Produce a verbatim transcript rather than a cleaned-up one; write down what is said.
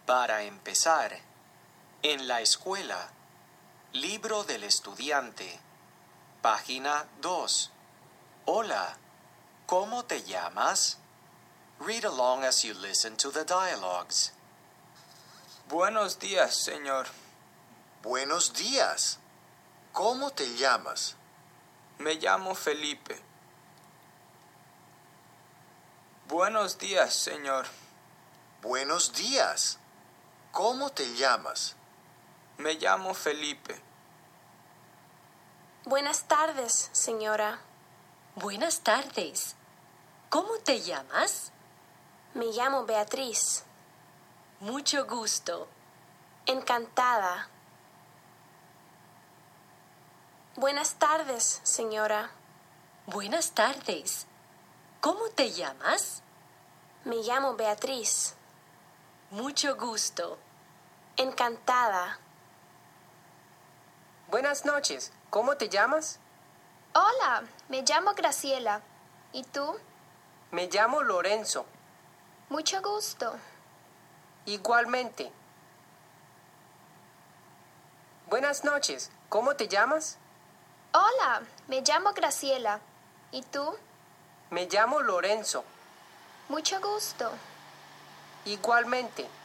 Para empezar, en la escuela, libro del estudiante, página dos. Hola, ¿cómo te llamas? Read along as you listen to the dialogues. Buenos días, señor. Buenos días. ¿Cómo te llamas? Me llamo Felipe. Buenos días, señor. Buenos días. ¿Cómo te llamas? Me llamo Felipe. Buenas tardes, señora. Buenas tardes. ¿Cómo te llamas? Me llamo Beatriz. Mucho gusto. Encantada. Buenas tardes, señora. Buenas tardes. ¿Cómo te llamas? Me llamo Beatriz. Mucho gusto. Encantada. Buenas noches. ¿Cómo te llamas? Hola, me llamo Graciela. ¿Y tú? Me llamo Lorenzo. Mucho gusto. Igualmente. Buenas noches. ¿Cómo te llamas? Hola, me llamo Graciela. ¿Y tú? Me llamo Lorenzo. Mucho gusto. Igualmente.